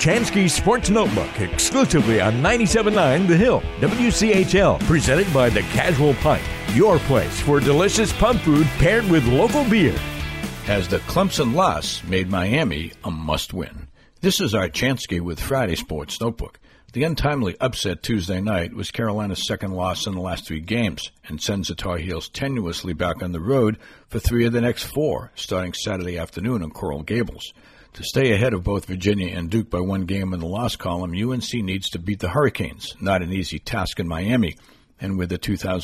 Chansky Sports Notebook, exclusively on 97.9 The Hill, WCHL, presented by The Casual Pint, your place for delicious pub food paired with local beer. As the Clemson loss made Miami a must-win. This is our Chansky with Friday Sports Notebook. The untimely upset Tuesday night was Carolina's second loss in the last 3 games and sends the Tar Heels tenuously back on the road for 3 of the next 4, starting Saturday afternoon in Coral Gables. To stay ahead of both Virginia and Duke by 1 game in the loss column, UNC needs to beat the Hurricanes, not an easy task in Miami, and with the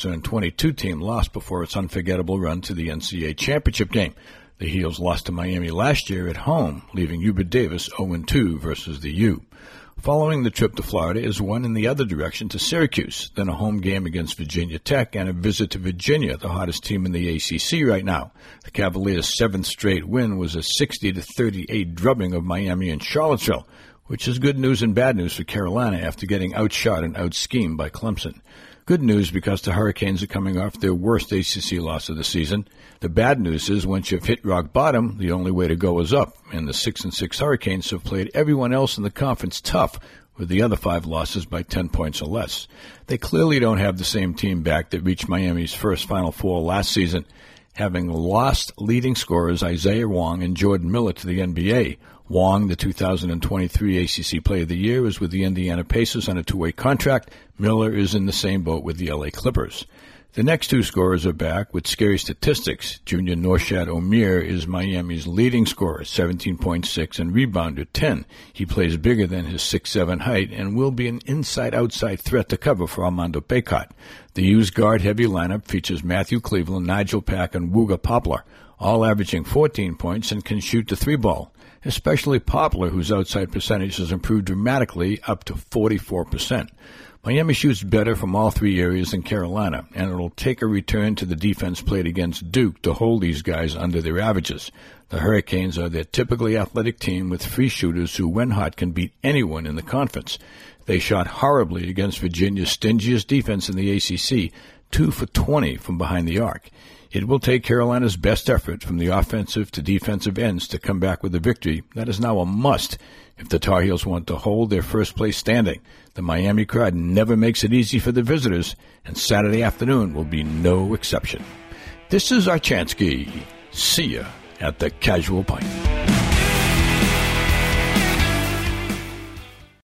2022 team lost before its unforgettable run to the NCAA championship game. The Heels lost to Miami last year at home, leaving Hubert Davis 0-2 versus the U. Following the trip to Florida is one in the other direction to Syracuse, then a home game against Virginia Tech and a visit to Virginia, the hottest team in the ACC right now. The Cavaliers' 7th straight win was a 60-38 drubbing of Miami and Charlottesville, which is good news and bad news for Carolina after getting outshot and outschemed by Clemson. Good news because the Hurricanes are coming off their worst ACC loss of the season. The bad news is once you've hit rock bottom, the only way to go is up, and the 6-6 Hurricanes have played everyone else in the conference tough, with the other 5 losses by 10 points or less. They clearly don't have the same team back that reached Miami's first Final Four last season, having lost leading scorers Isaiah Wong and Jordan Miller to the NBA. Wong, the 2023 ACC Player of the Year, is with the Indiana Pacers on a 2-way contract. Miller is in the same boat with the LA Clippers. The next 2 scorers are back with scary statistics. Junior Norshad Omier is Miami's leading scorer, 17.6, and rebounder, 10. He plays bigger than his 6'7" height and will be an inside-outside threat to cover for Armando Bacot. The U's guard-heavy lineup features Matthew Cleveland, Nigel Pack, and Wooga Poplar, all averaging 14 points and can shoot the 3-ball. Especially Poplar, whose outside percentage has improved dramatically up to 44%. Miami shoots better from all 3 areas than Carolina, and it'll take a return to the defense played against Duke to hold these guys under their averages. The Hurricanes are their typically athletic team with free shooters who, when hot, can beat anyone in the conference. They shot horribly against Virginia's stingiest defense in the ACC, 2 for 20 from behind the arc. It will take Carolina's best effort from the offensive to defensive ends to come back with a victory that is now a must if the Tar Heels want to hold their first-place standing. The Miami crowd never makes it easy for the visitors, and Saturday afternoon will be no exception. This is our Chansky. See ya at the Casual Pint.